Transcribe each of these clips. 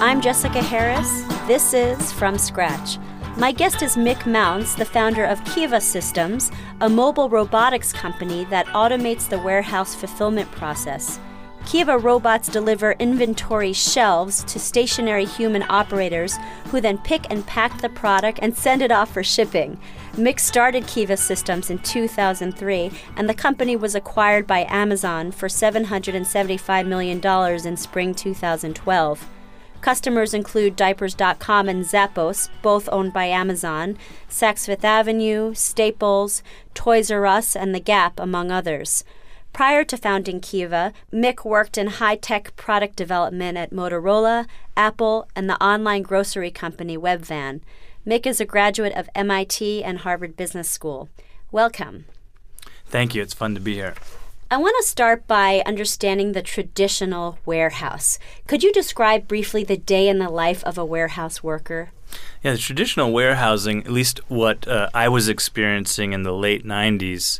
I'm Jessica Harris. This is From Scratch. My guest is Mick Mounts, the founder of Kiva Systems, a mobile robotics company that automates the warehouse fulfillment process. Kiva robots deliver inventory shelves to stationary human operators who then pick and pack the product and send it off for shipping. Mick started Kiva Systems in 2003, and the company was acquired by Amazon for $775 million in spring 2012. Customers include Diapers.com and Zappos, both owned by Amazon, Saks Fifth Avenue, Staples, Toys R Us, and The Gap, among others. Prior to founding Kiva, Mick worked in high-tech product development at Motorola, Apple, and the online grocery company Webvan. Mick is a graduate of MIT and Harvard Business School. Welcome. Thank you. It's fun to be here. I want to start by understanding the traditional warehouse. Could you describe briefly the day in the life of a warehouse worker? Yeah, the traditional warehousing, at least what I was experiencing in the late 90s,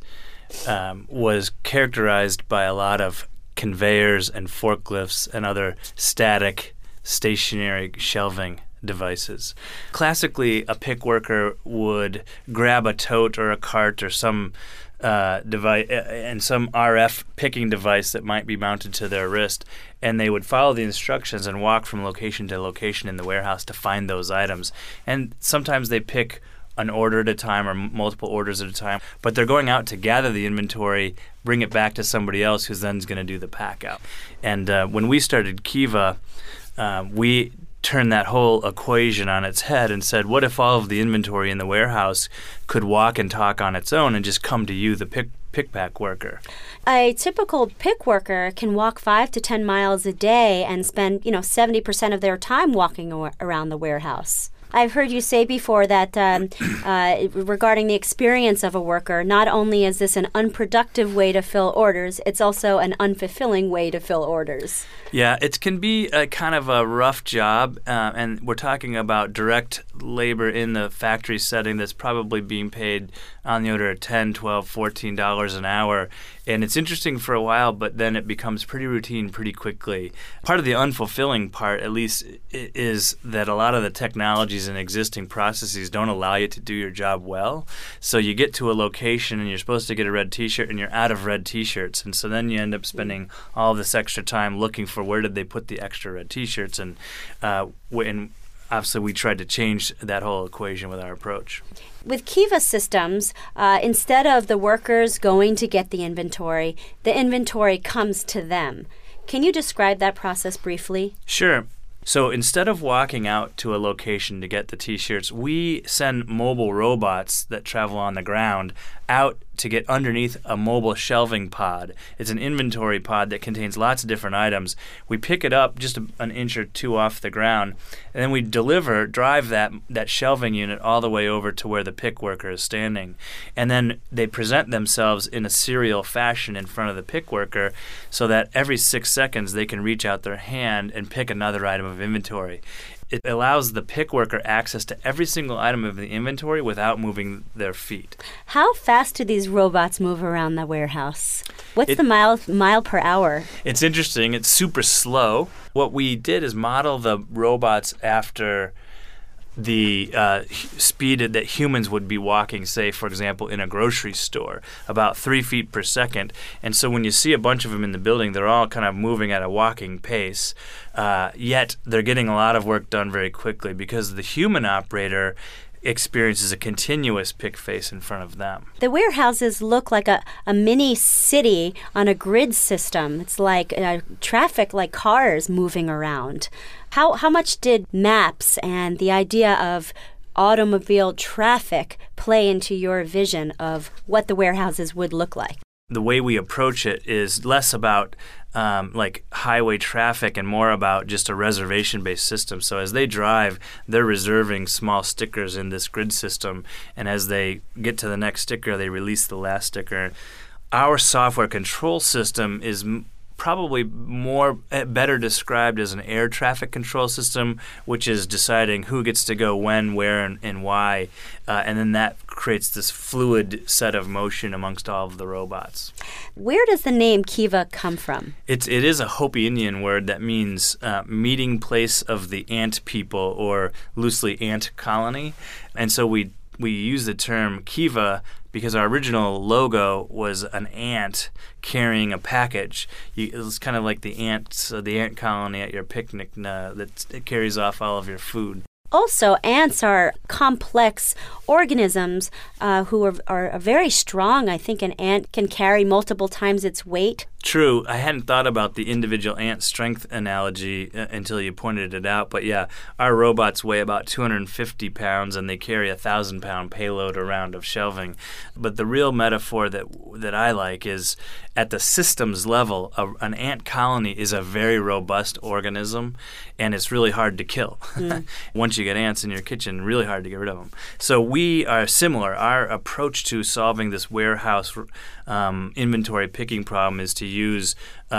was characterized by a lot of conveyors and forklifts and other static, stationary shelving devices. Classically, a pick worker would grab a tote or a cart or some device and some RF picking device that might be mounted to their wrist, and they would follow the instructions and walk from location to location in the warehouse to find those items. And sometimes they pick an order at a time or multiple orders at a time, but they're going out to gather the inventory, bring it back to somebody else who's then going to do the pack out. And when we started Kiva, we turned that whole equation on its head and said, what if all of the inventory in the warehouse could walk and talk on its own and just come to you, the pick-pack worker? A typical pick worker can walk 5 to 10 miles a day and spend, 70% of their time walking around the warehouse. I've heard you say before that regarding the experience of a worker, not only is this an unproductive way to fill orders, it's also an unfulfilling way to fill orders. Yeah, it can be a kind of a rough job, and we're talking about direct labor in the factory setting that's probably being paid on the order of $10, $12, $14 an hour. And it's interesting for a while, but then it becomes pretty routine pretty quickly. Part of the unfulfilling part, at least, is that a lot of the technologies and existing processes don't allow you to do your job well. So you get to a location and you're supposed to get a red T-shirt and you're out of red T-shirts. And so then you end up spending all this extra time looking for where did they put the extra red T-shirts. And obviously, we tried to change that whole equation with our approach. With Kiva Systems, instead of the workers going to get the inventory comes to them. Can you describe that process briefly? Sure. So instead of walking out to a location to get the T-shirts, we send mobile robots that travel on the ground out to get underneath a mobile shelving pod. It's an inventory pod that contains lots of different items. We pick it up just an inch or two off the ground, and then we drive that shelving unit all the way over to where the pick worker is standing. And then they present themselves in a serial fashion in front of the pick worker so that every 6 seconds they can reach out their hand and pick another item of inventory. It allows the pick worker access to every single item of the inventory without moving their feet. How fast do these robots move around the warehouse? What's the mile per hour? It's interesting. It's super slow. What we did is model the robots after the speed that humans would be walking, say, for example, in a grocery store, about 3 feet per second. And so when you see a bunch of them in the building, they're all kind of moving at a walking pace, yet they're getting a lot of work done very quickly because the human operator experiences a continuous pick face in front of them. The warehouses look like a mini city on a grid system. It's like traffic, like cars moving around. How much did maps and the idea of automobile traffic play into your vision of what the warehouses would look like? The way we approach it is less about like highway traffic and more about just a reservation-based system. So as they drive, they're reserving small stickers in this grid system, and as they get to the next sticker, they release the last sticker. Our software control system is probably better described as an air traffic control system, which is deciding who gets to go when, where, and why. And then that creates this fluid set of motion amongst all of the robots. Where does the name Kiva come from? It is a Hopi Indian word that means meeting place of the ant people, or loosely ant colony. And so we use the term Kiva because our original logo was an ant carrying a package. It was kind of like the ant colony at your picnic that carries off all of your food. Also, ants are complex organisms who are very strong. I think an ant can carry multiple times its weight. True. I hadn't thought about the individual ant strength analogy until you pointed it out. But yeah, our robots weigh about 250 pounds and they carry a 1,000-pound payload around of shelving. But the real metaphor that I like is at the systems level, an ant colony is a very robust organism, and it's really hard to kill. Once you get ants in your kitchen, really hard to get rid of them. So we are similar. Our approach to solving this warehouse inventory picking problem is to use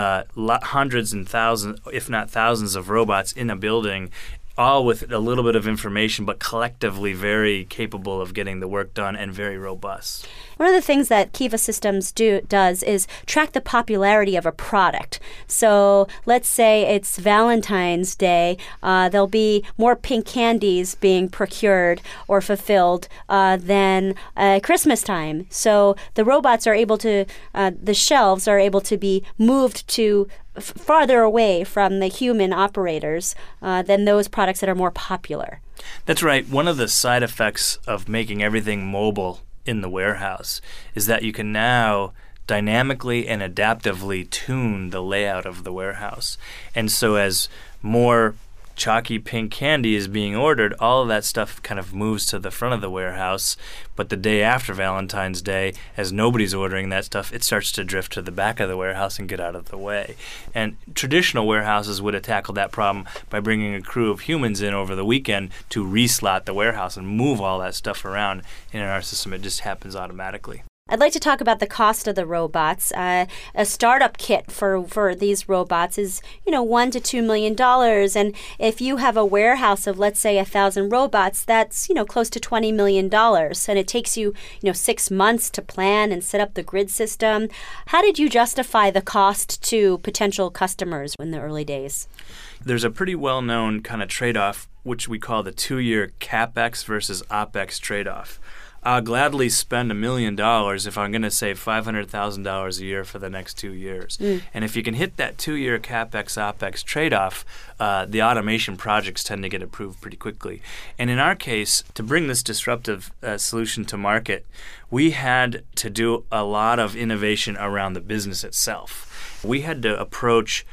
hundreds and thousands, if not thousands, of robots in a building, all with a little bit of information, but collectively very capable of getting the work done and very robust. One of the things that Kiva Systems does is track the popularity of a product. So let's say it's Valentine's Day. There'll be more pink candies being procured or fulfilled than Christmas time. So the robots are able to, the shelves are able to be moved to farther away from the human operators than those products that are more popular. That's right. One of the side effects of making everything mobile in the warehouse is that you can now dynamically and adaptively tune the layout of the warehouse. And so as more chalky pink candy is being ordered, all of that stuff kind of moves to the front of the warehouse. But the day after Valentine's Day, as nobody's ordering that stuff, it starts to drift to the back of the warehouse and get out of the way. And traditional warehouses would have tackled that problem by bringing a crew of humans in over the weekend to reslot the warehouse and move all that stuff around. And in our system, it just happens automatically. I'd like to talk about the cost of the robots. A startup kit for these robots is, $1 to $2 million. And if you have a warehouse of, let's say, 1,000 robots, that's, close to $20 million. And it takes you, 6 months to plan and set up the grid system. How did you justify the cost to potential customers in the early days? There's a pretty well-known kind of trade-off, which we call the 2-year CapEx versus OpEx trade-off. I'll gladly spend $1 million if I'm going to save $500,000 a year for the next 2 years. And if you can hit that 2-year CapEx-OpEx trade-off, the automation projects tend to get approved pretty quickly. And in our case, to bring this disruptive solution to market, we had to do a lot of innovation around the business itself. We had to approach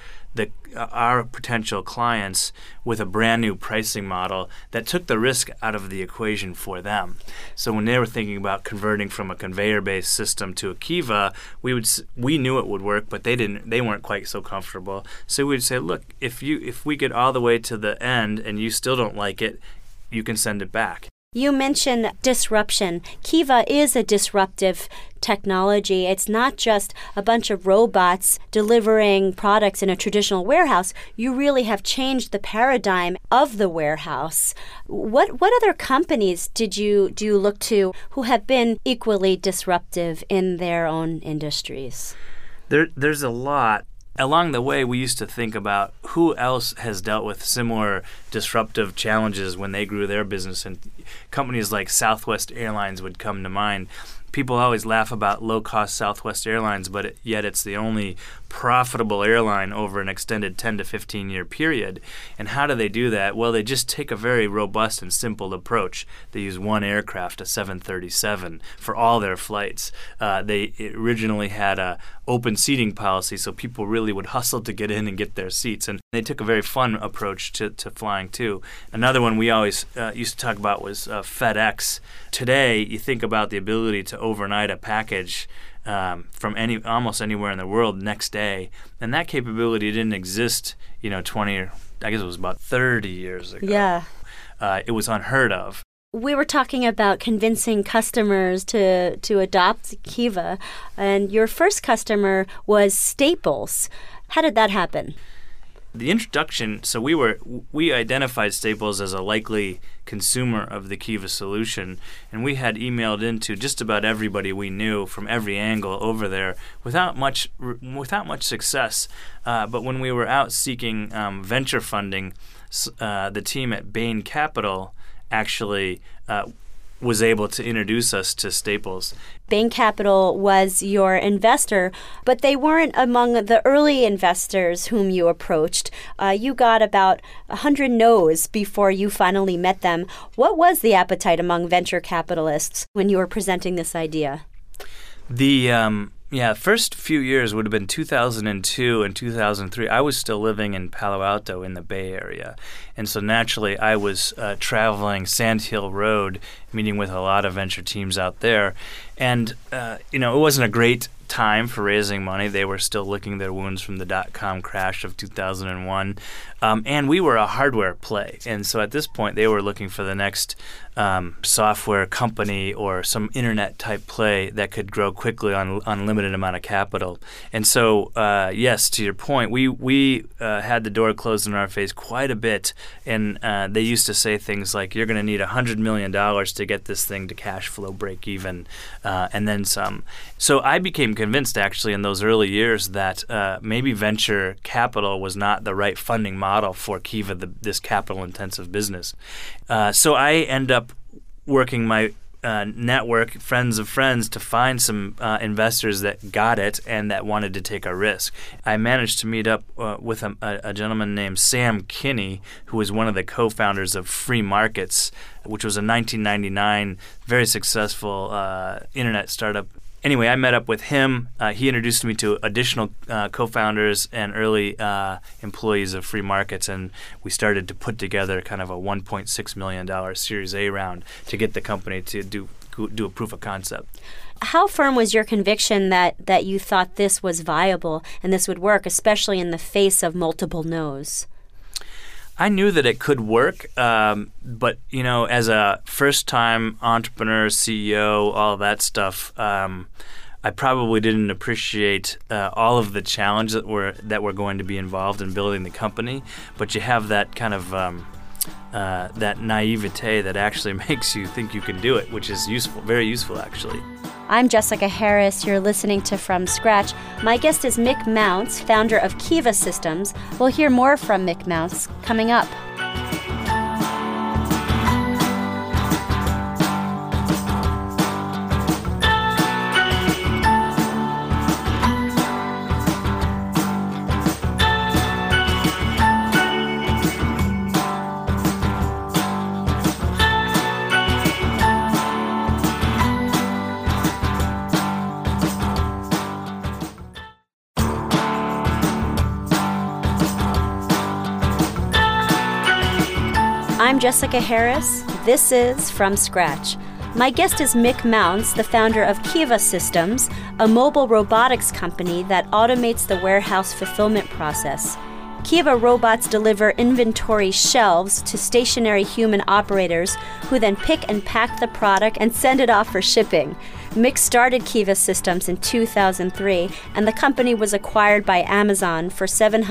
our potential clients with a brand new pricing model that took the risk out of the equation for them. So when they were thinking about converting from a conveyor-based system to a Kiva, we knew it would work, but they weren't quite so comfortable. So we'd say, look, if we get all the way to the end and you still don't like it, you can send it back. You mentioned disruption. Kiva is a disruptive technology. It's not just a bunch of robots delivering products in a traditional warehouse. You really have changed the paradigm of the warehouse. What other companies do you look to who have been equally disruptive in their own industries? There's a lot. Along the way, we used to think about who else has dealt with similar disruptive challenges when they grew their business, and companies like Southwest Airlines would come to mind. People always laugh about low-cost Southwest Airlines, but yet it's the only profitable airline over an extended 10 to 15-year period. And how do they do that? Well, they just take a very robust and simple approach. They use one aircraft, a 737, for all their flights. They originally had a open seating policy, so people really would hustle to get in and get their seats. And they took a very fun approach to flying, too. Another one we always used to talk about was FedEx. Today, you think about the ability to overnight a package from almost anywhere in the world next day, and that capability didn't exist, 20 or I guess it was about 30 years ago. Yeah. It was unheard of. We were talking about convincing customers to adopt Kiva, and your first customer was Staples. How did that happen? The introduction, so we identified Staples as a likely consumer of the Kiva solution, and we had emailed into just about everybody we knew from every angle over there without much success. But when we were out seeking venture funding, the team at Bain Capital actually was able to introduce us to Staples. Bain Capital was your investor, but they weren't among the early investors whom you approached. You got about 100 no's before you finally met them. What was the appetite among venture capitalists when you were presenting this idea? The first few years would have been 2002 and 2003. I was still living in Palo Alto in the Bay Area. And so naturally, I was traveling Sand Hill Road, meeting with a lot of venture teams out there. And, it wasn't a great time for raising money. They were still licking their wounds from the dot-com crash of 2001. And we were a hardware play. And so at this point, they were looking for the next software company or some internet-type play that could grow quickly on unlimited amount of capital. And so, yes, to your point, we had the door closed in our face quite a bit. And they used to say things like, you're going to need $100 million to get this thing to cash flow break even, and then some. So I became convinced, actually, in those early years that maybe venture capital was not the right funding model for Kiva, this capital-intensive business. So I end up working my network, friends of friends, to find some investors that got it and that wanted to take a risk. I managed to meet up with a gentleman named Sam Kinney, who was one of the co-founders of Free Markets, which was a 1999 very successful internet startup. Anyway, I met up with him. He introduced me to additional co-founders and early employees of Free Markets, and we started to put together kind of a $1.6 million Series A round to get the company to do a proof of concept. How firm was your conviction that you thought this was viable and this would work, especially in the face of multiple no's? I knew that it could work, but, as a first-time entrepreneur, CEO, all of that stuff, I probably didn't appreciate all of the challenges that were going to be involved in building the company. But you have that kind of that naivete that actually makes you think you can do it, which is useful, very useful, actually. I'm Jessica Harris. You're listening to From Scratch. My guest is Mick Mounts, founder of Kiva Systems. We'll hear more from Mick Mounts coming up. I'm Jessica Harris. This is From Scratch. My guest is Mick Mounts, the founder of Kiva Systems, a mobile robotics company that automates the warehouse fulfillment process. Kiva robots deliver inventory shelves to stationary human operators who then pick and pack the product and send it off for shipping. Mick started Kiva Systems in 2003, and the company was acquired by Amazon for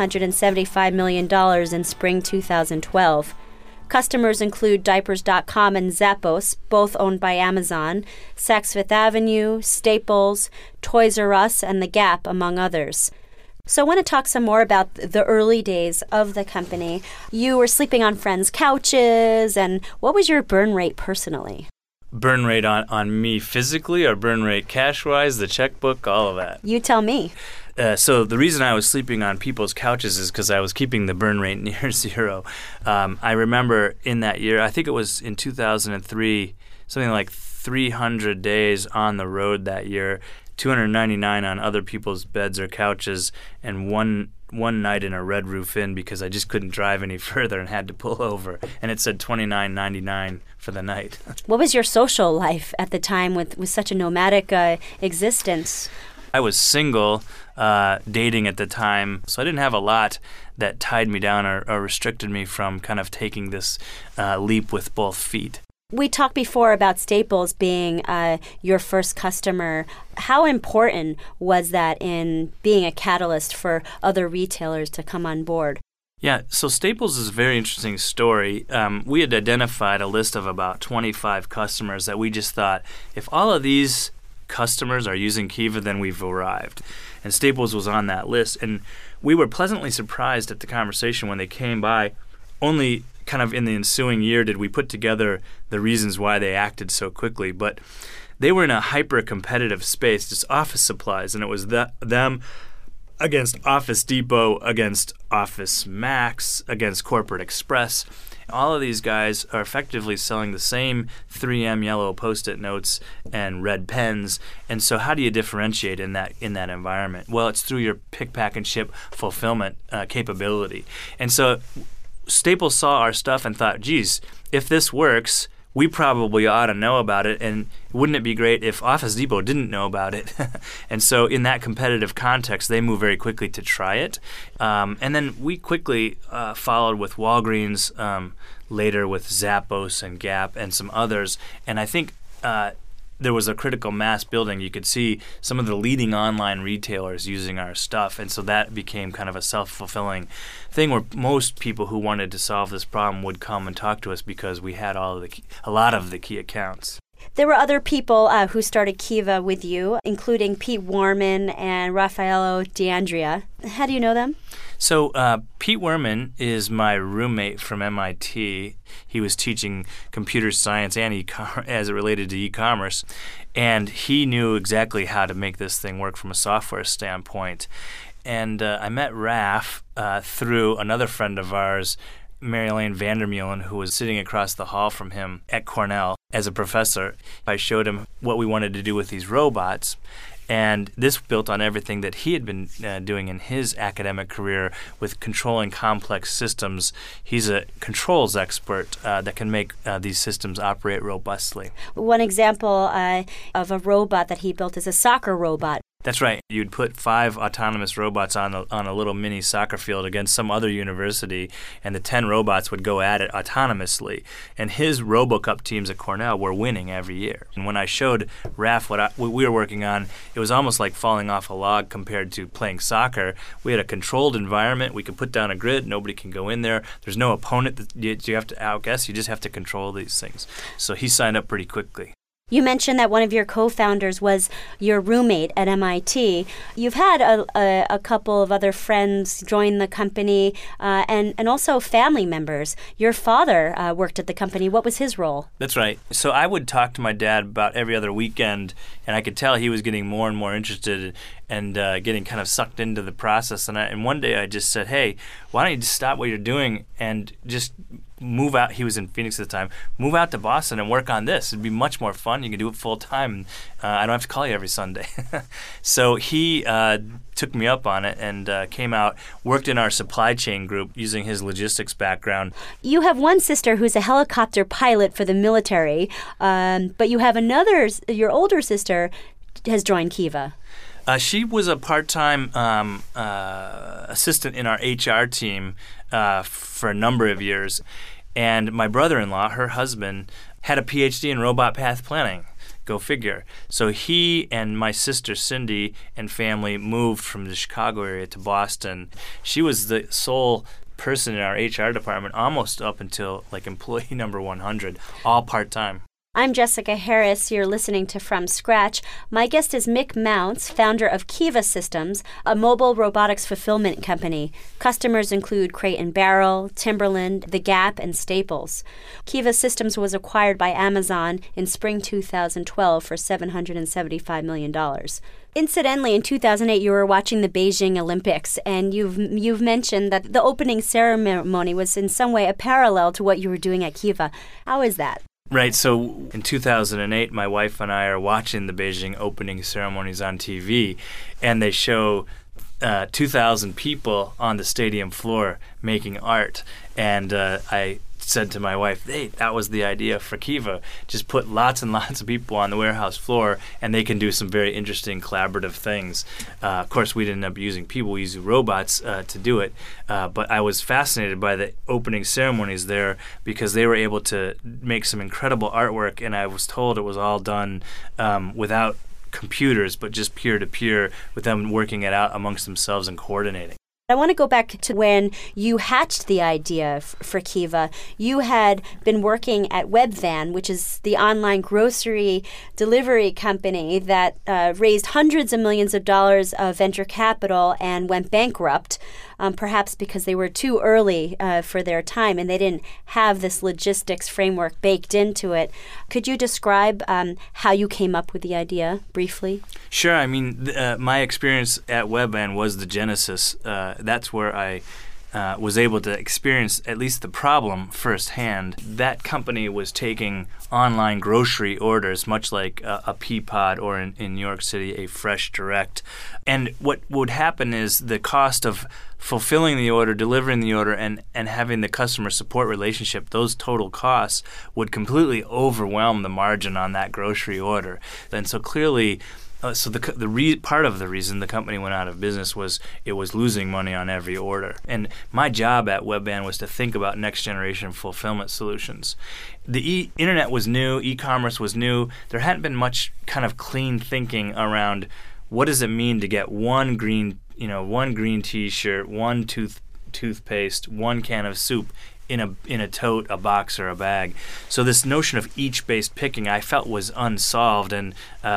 $775 million in spring 2012. Customers include Diapers.com and Zappos, both owned by Amazon, Saks Fifth Avenue, Staples, Toys R Us, and The Gap, among others. So I want to talk some more about the early days of the company. You were sleeping on friends' couches, and what was your burn rate personally? Burn rate on me physically, or burn rate cash-wise, the checkbook, all of that? You tell me. So the reason I was sleeping on people's couches is because I was keeping the burn rate near zero. I remember in that year, I think it was in 2003, something like 300 days on the road that year, 299 on other people's beds or couches, and one night in a Red Roof Inn because I just couldn't drive any further and had to pull over. And it said $29.99 for the night. What was your social life at the time with such a nomadic existence? I was single, dating at the time, so I didn't have a lot that tied me down or restricted me from kind of taking this leap with both feet. We talked before about Staples being your first customer. How important was that in being a catalyst for other retailers to come on board? Yeah, so Staples is a very interesting story. We had identified a list of about 25 customers that we just thought, if all of these customers are using Kiva, then we've arrived. And Staples was on that list. And we were pleasantly surprised at the conversation when they came by. Only kind of in the ensuing year did we put together the reasons why they acted so quickly. But they were in a hyper-competitive space, just office supplies, and it was them against Office Depot, against Office Max, against Corporate Express. All of these guys are effectively selling the same 3M yellow Post-it notes and red pens. And so how do you differentiate in that environment? Well, it's through your pick, pack, and ship fulfillment capability. And so Staples saw our stuff and thought, geez, if this works, we probably ought to know about it, and wouldn't it be great if Office Depot didn't know about it? And so in that competitive context, they moved very quickly to try it. And then we quickly followed with Walgreens, later with Zappos and Gap and some others. And I think there was a critical mass building. You could see some of the leading online retailers using our stuff, and so that became kind of a self-fulfilling thing where most people who wanted to solve this problem would come and talk to us because we had a lot of the key accounts. There were other people who started Kiva with you, including Pete Warman and Raffaello D'Andrea. How do you know them? So Pete Werman is my roommate from MIT. He was teaching computer science and as it related to e-commerce, and he knew exactly how to make this thing work from a software standpoint. And I met Raf through another friend of ours, Mary-Elaine Vandermeulen, who was sitting across the hall from him at Cornell as a professor. I showed him what we wanted to do with these robots. And this built on everything that he had been doing in his academic career with controlling complex systems. He's a controls expert that can make these systems operate robustly. One example of a robot that he built is a soccer robot. That's right. You'd put 5 autonomous robots on a little mini soccer field against some other university, and the 10 robots would go at it autonomously. And his RoboCup teams at Cornell were winning every year. And when I showed Raf what we were working on, it was almost like falling off a log compared to playing soccer. We had a controlled environment. We could put down a grid. Nobody can go in there. There's no opponent that you have to outguess. You just have to control these things. So he signed up pretty quickly. You mentioned that one of your co-founders was your roommate at MIT. You've had a couple of other friends join the company and also family members. Your father worked at the company. What was his role? That's right. So I would talk to my dad about every other weekend, and I could tell he was getting more and more interested and getting kind of sucked into the process. And one day I just said, hey, why don't you just stop what you're doing and just move out. He was in Phoenix at the time. Move out to Boston and work on this. It'd be much more fun. You can do it full time. I don't have to call you every Sunday. So he took me up on it and came out, worked in our supply chain group using his logistics background. You have one sister who's a helicopter pilot for the military, but you have another, your older sister has joined Kiva. She was a part-time assistant in our HR team for a number of years. And my brother-in-law, her husband, had a PhD in robot path planning. Go figure. So he and my sister Cindy and family moved from the Chicago area to Boston. She was the sole person in our HR department almost up until like employee number 100, all part-time. I'm Jessica Harris. You're listening to From Scratch. My guest is Mick Mounts, founder of Kiva Systems, a mobile robotics fulfillment company. Customers include Crate & Barrel, Timberland, The Gap, and Staples. Kiva Systems was acquired by Amazon in spring 2012 for $775 million. Incidentally, in 2008, you were watching the Beijing Olympics, and you've mentioned that the opening ceremony was in some way a parallel to what you were doing at Kiva. How is that? Right, so in 2008, my wife and I are watching the Beijing opening ceremonies on TV, and they show 2,000 people on the stadium floor making art. And I said to my wife, "Hey, that was the idea for Kiva. Just put lots and lots of people on the warehouse floor, and they can do some very interesting collaborative things." Of course, we didn't end up using people; we used robots to do it. But I was fascinated by the opening ceremonies there because they were able to make some incredible artwork, and I was told it was all done without computers, but just peer-to-peer, with them working it out amongst themselves and coordinating. I want to go back to when you hatched the idea for Kiva. You had been working at Webvan, which is the online grocery delivery company that raised hundreds of millions of dollars of venture capital and went bankrupt, perhaps because they were too early for their time and they didn't have this logistics framework baked into it. Could you describe how you came up with the idea briefly? Sure. I mean, my experience at Webvan was the genesis. That's where I was able to experience at least the problem firsthand. That company was taking online grocery orders, much like a Peapod or in New York City, a Fresh Direct. And what would happen is the cost of fulfilling the order, delivering the order, and having the customer support relationship, those total costs would completely overwhelm the margin on that grocery order. And so clearly, part of the reason the company went out of business was it was losing money on every order. And my job at Webvan was to think about next generation fulfillment solutions. The internet was new, e-commerce was new. There hadn't been much kind of clean thinking around what does it mean to get one green T-shirt, one toothpaste, one can of soup in a tote, a box, or a bag. So this notion of each-based picking I felt was unsolved, and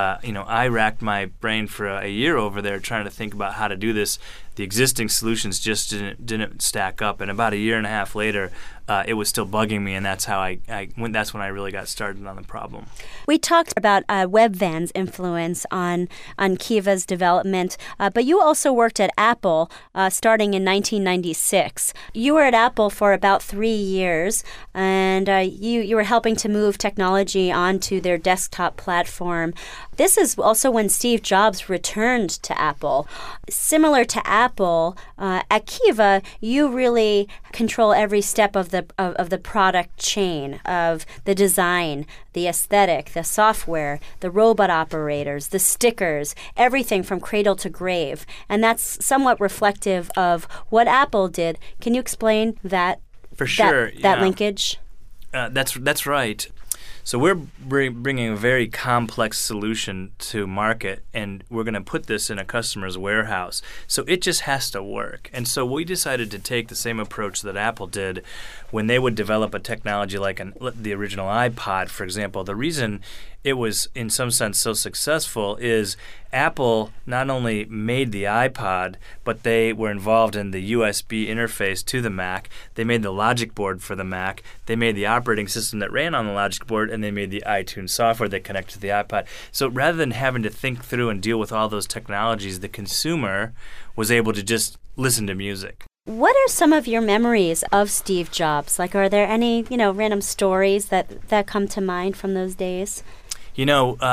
I racked my brain for a year over there trying to think about how to do this. The existing solutions just didn't stack up, and about a year and a half later, it was still bugging me, and that's how that's when I really got started on the problem. We talked about Webvan's influence on Kiva's development, but you also worked at Apple starting in 1996. You were at Apple for about 3 years, and you were helping to move technology onto their desktop platform. This is also when Steve Jobs returned to Apple. Similar to Apple, at Kiva, you really control every step of the product chain, of the design, the aesthetic, the software, the robot operators, the stickers, everything from cradle to grave. And that's somewhat reflective of what Apple did. Can you explain that? For sure. That linkage? That's right. So we're bringing a very complex solution to market, and we're going to put this in a customer's warehouse. So it just has to work. And so we decided to take the same approach that Apple did when they would develop a technology like the original iPod, for example. The reason it was in some sense so successful is Apple not only made the iPod, but they were involved in the USB interface to the Mac. They made the logic board for the Mac. They made the operating system that ran on the logic board, and they made the iTunes software that connected to the iPod. So rather than having to think through and deal with all those technologies, the consumer was able to just listen to music. What are some of your memories of Steve Jobs? Like, are there any, random stories that come to mind from those days? You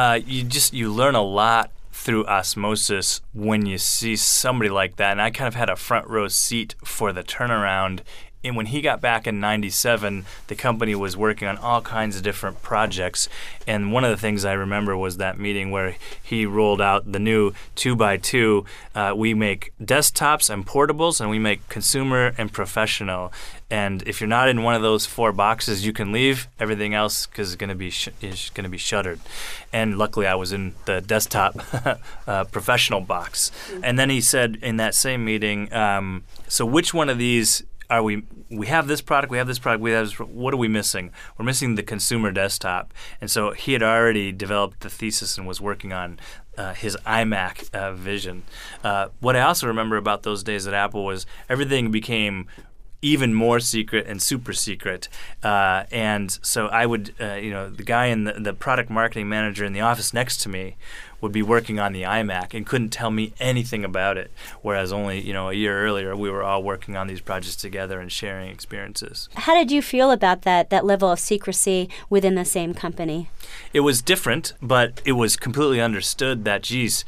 learn a lot through osmosis when you see somebody like that. And I kind of had a front row seat for the turnaround. And when he got back in 97, the company was working on all kinds of different projects. And one of the things I remember was that meeting where he rolled out the new 2x2. We make desktops and portables, and we make consumer and professional. And if you're not in one of those 4 boxes, you can leave. Everything else is going to be shuttered. And luckily, I was in the desktop professional box. And then he said in that same meeting, so which one of these are we have this product, we have this product, what are we missing? We're missing the consumer desktop. And so he had already developed the thesis and was working on his iMac vision. What I also remember about those days at Apple was everything became even more secret and super secret. And so I would, the guy in the product marketing manager in the office next to me would be working on the iMac and couldn't tell me anything about it, whereas only a year earlier we were all working on these projects together and sharing experiences. How did you feel about that level of secrecy within the same company? It was different, but it was completely understood that, geez,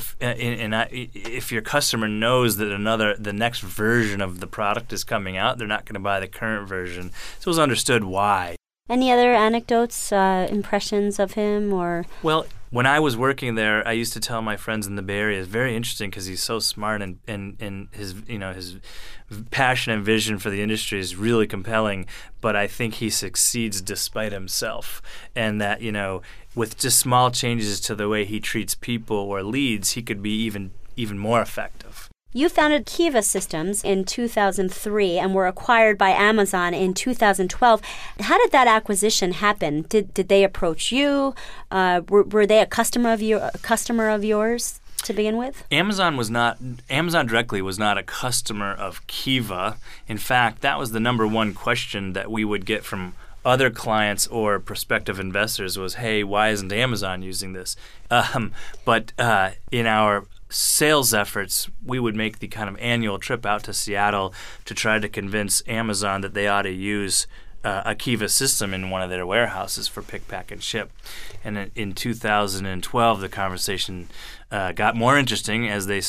if your customer knows that the next version of the product is coming out, they're not going to buy the current version. So it was understood why. Any other anecdotes, impressions of him, or? Well, when I was working there, I used to tell my friends in the Bay Area, it's very interesting because he's so smart and his passion and vision for the industry is really compelling, but I think he succeeds despite himself. And that, with just small changes to the way he treats people or leads, he could be even more effective. You founded Kiva Systems in 2003 and were acquired by Amazon in 2012. How did that acquisition happen? Did they approach you? Were they a customer of yours to begin with? Amazon directly was not a customer of Kiva. In fact, that was the number one question that we would get from other clients or prospective investors was, hey, why isn't Amazon using this? But in our sales efforts, we would make the kind of annual trip out to Seattle to try to convince Amazon that they ought to use a Kiva system in one of their warehouses for pick, pack, and ship. And in 2012, the conversation got more interesting as they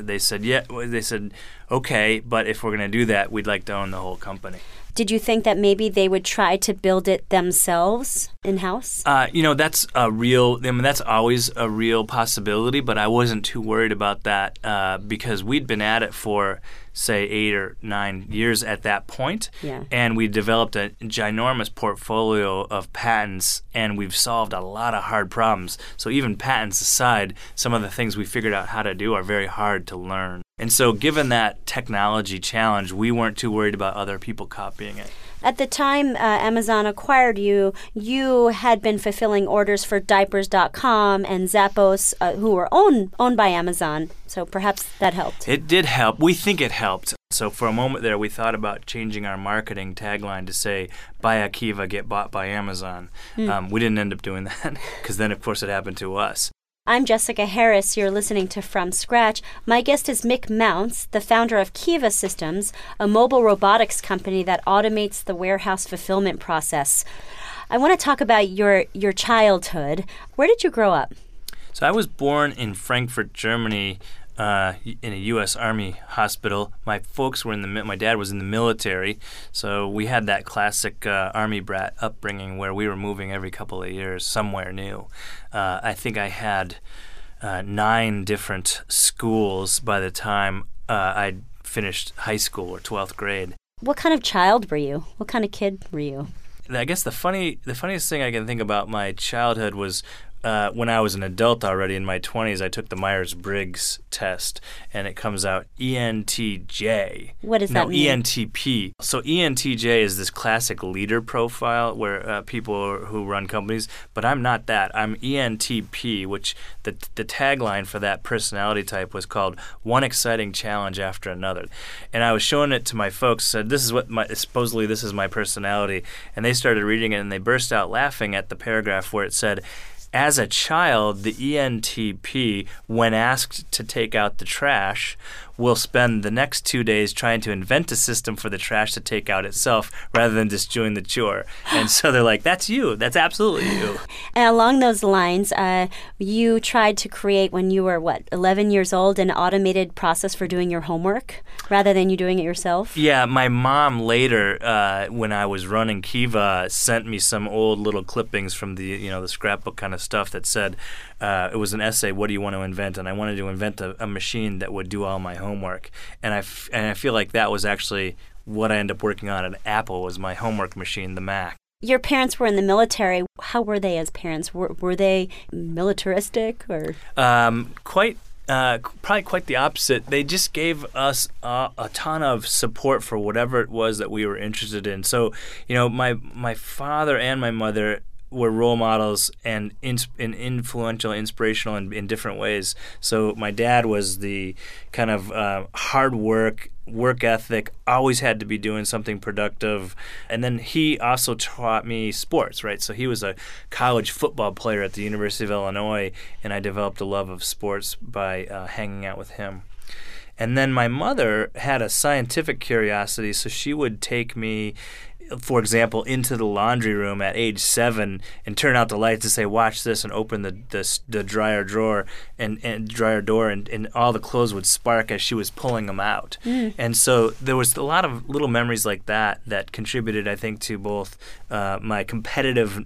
said, okay, but if we're going to do that, we'd like to own the whole company. Did you think that maybe they would try to build it themselves in-house? That's that's always a real possibility, but I wasn't too worried about that because we'd been at it for, say, 8 or 9 years at that point, and we developed a ginormous portfolio of patents, and we've solved a lot of hard problems. So even patents aside, some of the things we figured out how to do are very hard to learn. And so given that technology challenge, we weren't too worried about other people copying it. At the time Amazon acquired you, you had been fulfilling orders for Diapers.com and Zappos, who were owned by Amazon. So perhaps that helped. It did help. We think it helped. So for a moment there, we thought about changing our marketing tagline to say, buy a Kiva, get bought by Amazon. We didn't end up doing that because then, of course, it happened to us. I'm Jessica Harris. You're listening to From Scratch. My guest is Mick Mounts, the founder of Kiva Systems, a mobile robotics company that automates the warehouse fulfillment process. I want to talk about your childhood. Where did you grow up? So I was born in Frankfurt, Germany, in a U.S. Army hospital. My folks were my dad was in the military, so we had that classic Army brat upbringing where we were moving every couple of years somewhere new. I think I had 9 different schools by the time I'd finished high school or 12th grade. What kind of child were you? What kind of kid were you? I guess the funniest thing I can think about my childhood was when I was an adult already in my 20s, I took the Myers-Briggs test, and it comes out ENTJ. What does that mean? No, ENTP. So ENTJ is this classic leader profile where people who run companies, but I'm not that. I'm ENTP, which the tagline for that personality type was called One Exciting Challenge After Another. And I was showing it to my folks, said, supposedly this is my personality, and they started reading it, and they burst out laughing at the paragraph where it said, as a child, the ENTP, when asked to take out the trash, will spend the next 2 days trying to invent a system for the trash to take out itself rather than just doing the chore. And so they're like, that's you. That's absolutely you. And along those lines, you tried to create, when you were, 11 years old, an automated process for doing your homework rather than you doing it yourself? Yeah, my mom later, when I was running Kiva, sent me some old little clippings from the scrapbook kind of stuff that said, it was an essay, what do you want to invent? And I wanted to invent a machine that would do all my homework. And I feel like that was actually what I ended up working on at Apple, was my homework machine, the Mac. Your parents were in the military. How were they as parents? Were they militaristic or? Probably quite the opposite. They just gave us a ton of support for whatever it was that we were interested in. So, my father and my mother were role models and influential, inspirational in different ways. So my dad was the kind of hard work ethic, always had to be doing something productive. And then he also taught me sports, right? So he was a college football player at the University of Illinois, and I developed a love of sports by hanging out with him. And then my mother had a scientific curiosity, so she would take me, for example, into the laundry room at age 7 and turn out the lights and say, "Watch this," and open the dryer drawer and dryer door, and all the clothes would spark as she was pulling them out. And so there was a lot of little memories like that contributed, I think, to both my competitive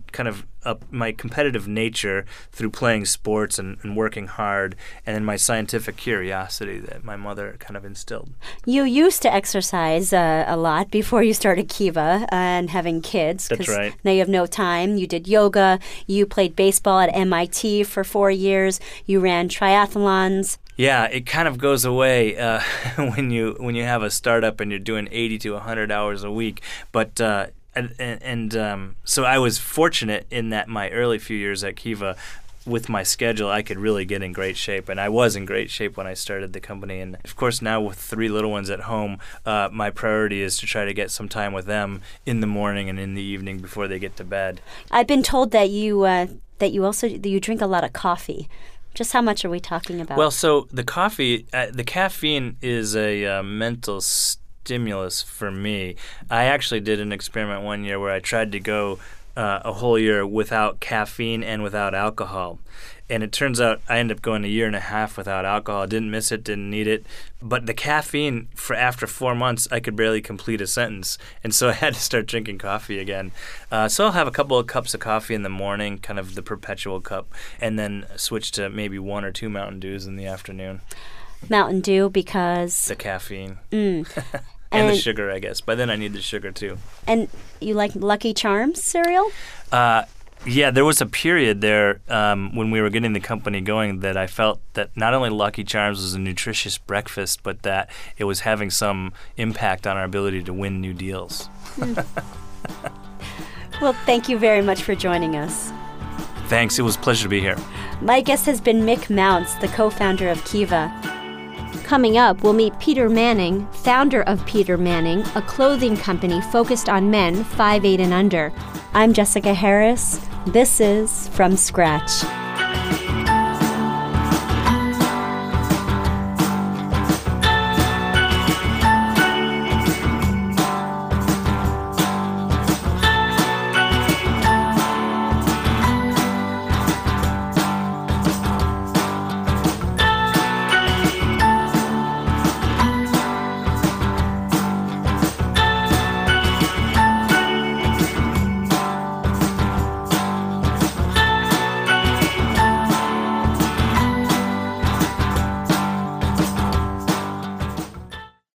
nature through playing sports and working hard, and then my scientific curiosity that my mother kind of instilled. You used to exercise a lot before you started Kiva and having kids. That's right. Now you have no time. You did yoga. You played baseball at MIT for 4 years. You ran triathlons. Yeah, it kind of goes away when you have a startup and you're doing 80 to 100 hours a week. But so I was fortunate in that my early few years at Kiva, with my schedule, I could really get in great shape. And I was in great shape when I started the company. And, of course, now with 3 little ones at home, my priority is to try to get some time with them in the morning and in the evening before they get to bed. I've been told that you drink a lot of coffee. Just how much are we talking about? Well, so the coffee, the caffeine is a mental stimulus for me. I actually did an experiment one year where I tried to go a whole year without caffeine and without alcohol. And it turns out I ended up going 1.5 years without alcohol. I didn't miss it, didn't need it. But the caffeine, after 4 months, I could barely complete a sentence. And so I had to start drinking coffee again. So I'll have a couple of cups of coffee in the morning, kind of the perpetual cup, and then switch to maybe 1 or 2 Mountain Dews in the afternoon. Mountain Dew because? The caffeine. And the sugar, I guess. By then I need the sugar, too. And you like Lucky Charms cereal? Yeah, there was a period there when we were getting the company going that I felt that not only Lucky Charms was a nutritious breakfast, but that it was having some impact on our ability to win new deals. Well, thank you very much for joining us. Thanks. It was a pleasure to be here. My guest has been Mick Mounts, the co-founder of Kiva. Coming up, we'll meet Peter Manning, founder of Peter Manning, a clothing company focused on men 5'8" and under. I'm Jessica Harris. This is From Scratch.